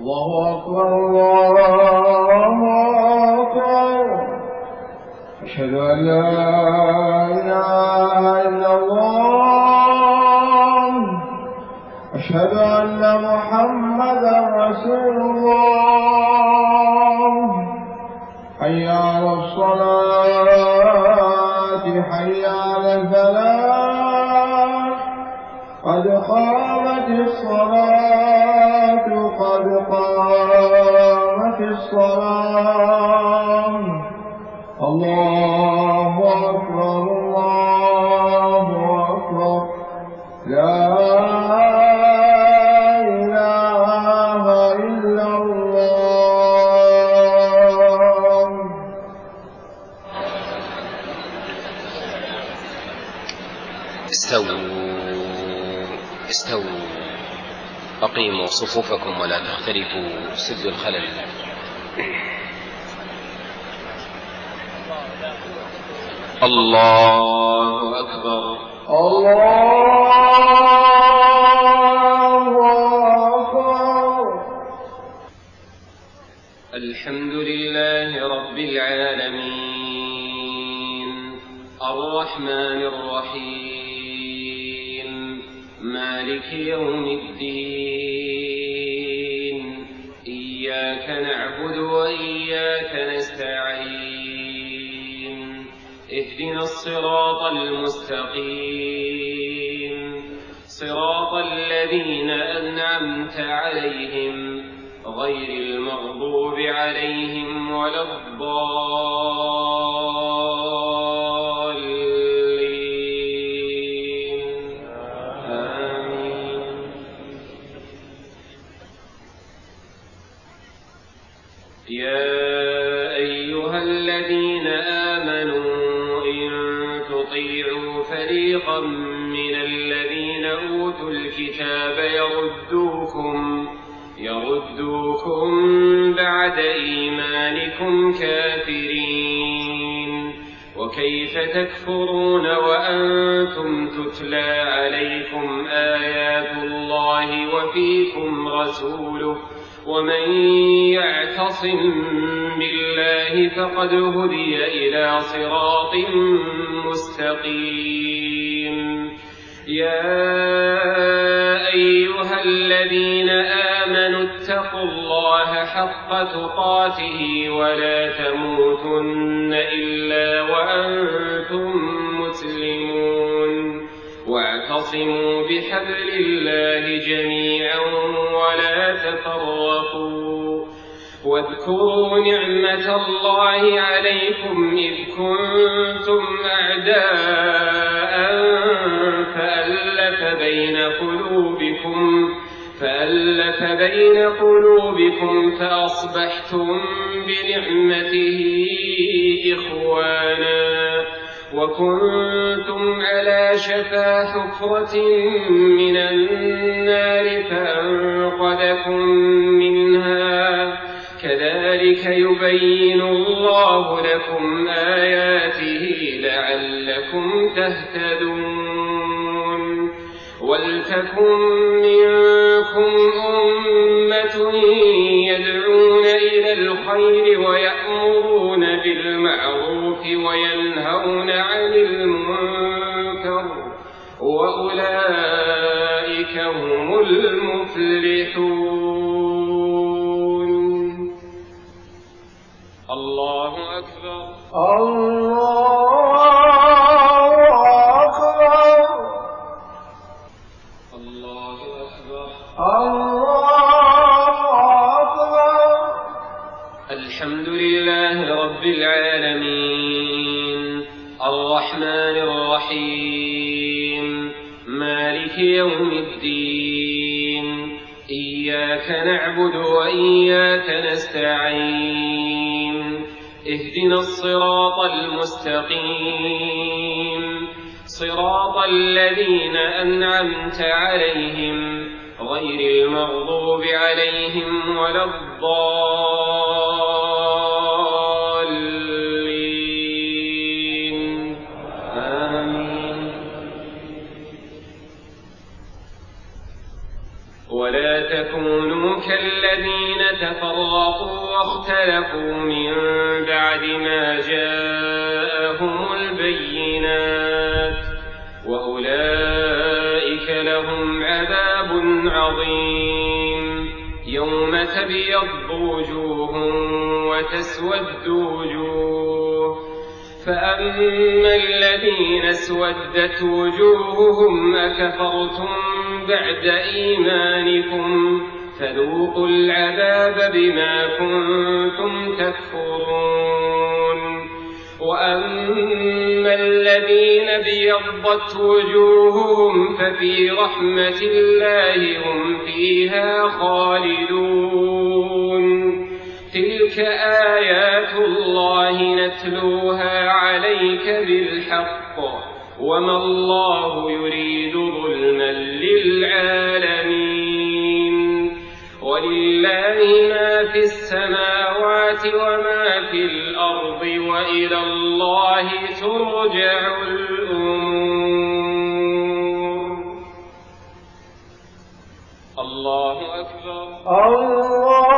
الله أكبر الله أكبر أشهد أن لا إله إلا الله أشهد أن محمدا رسول الله حي على الصلاة حي على الفلاح قد قامت الصلاة قد قامت الصلاة الله أكبر الله أكبر لا إله إلا الله. استووا أقيموا صفوفكم ولا تختلفوا سدوا الخلل. الله أكبر الله أكبر. الحمد لله رب العالمين الرحمن الرحيم مالك يوم الدين إياك نعبد وإياك نستعين اهدنا الصراط المستقيم صراط الذين أنعمت عليهم غير المغضوب عليهم ولا الضالين آمين. يا أيها الذين آمنوا إن تطيعوا فريقا من الذين أوتوا الكتاب يردوكم بعد إيمانكم كافرين وكيف تكفرون وأنتم تتلى عليكم آيات الله وفيكم رسوله ومن يعتصم بالله فقد هدي إلى صراط مستقيم. يا أيها الذين آمنوا اتقوا الله حق تقاته ولا تموتن إلا وأنتم مسلمون واعتصموا بحبل الله جميعا ولا تفرقوا واذكروا نعمة الله عليكم إذ كنتم أعداء فألف بين قلوبكم فأصبحتم بنعمته إخوانا وكنتم على شفا حفرة من النار فأنقذكم منها كذلك يبين الله لكم آياته لعلكم تهتدون. ولتكن منكم أمة يدعون إلى الخير ويأمرون بالمعروف وينهون عن المنكر وأولئك هم المفلحون. الله أكبر الله أكبر الله أكبر الله أكبر. الحمد لله رب العالمين الرحمن الرحيم مالك يوم الدين إياك نعبد وإياك نستعين اهدنا الصراط المستقيم صراط الذين أنعمت عليهم غير المغضوب عليهم ولا الضالين آمين. ولا تكونوا كالذين تفرقوا واختلفوا من بعد ما جاءهم البينات وأولئك لهم عذاب عظيم يوم تبيض وجوه وتسود وجوه فأما الذين اسودت وجوههم أكفرتم بعد إيمانكم فذوقوا العذاب بما كنتم تكفرون وأما الذين ابيضت وجوههم ففي رحمة الله هم فيها خالدون تلك آيات الله نتلوها عليك بالحق وما الله يريد ظلما للعالمين ولله ما في السماوات وما في الأرض وإلى الله ترجع الأمور. الله أكبر. الله